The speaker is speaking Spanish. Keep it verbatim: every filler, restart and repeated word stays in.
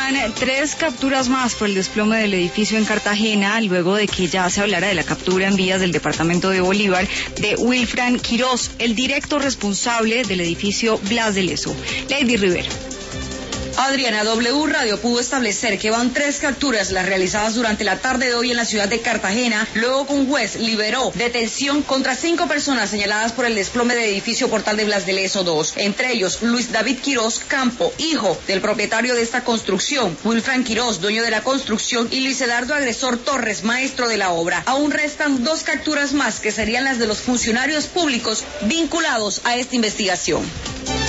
van tres capturas más por el desplome del edificio en Cartagena, luego de que ya se hablara de la captura en vías del departamento de Bolívar de Wilfran Quirós, el directo responsable del edificio Blas de Lezo. Lady Rivera. Adriana, W Radio pudo establecer que van tres capturas las realizadas durante la tarde de hoy en la ciudad de Cartagena, luego que un juez liberó detención contra cinco personas señaladas por el desplome del edificio Portal de Blas de Lezo dos, entre ellos Luis David Quirós Campo, hijo del propietario de esta construcción, Wilfran Quirós, dueño de la construcción, y Luis Eduardo Agresor Torres, maestro de la obra. Aún restan dos capturas más que serían las de los funcionarios públicos vinculados a esta investigación.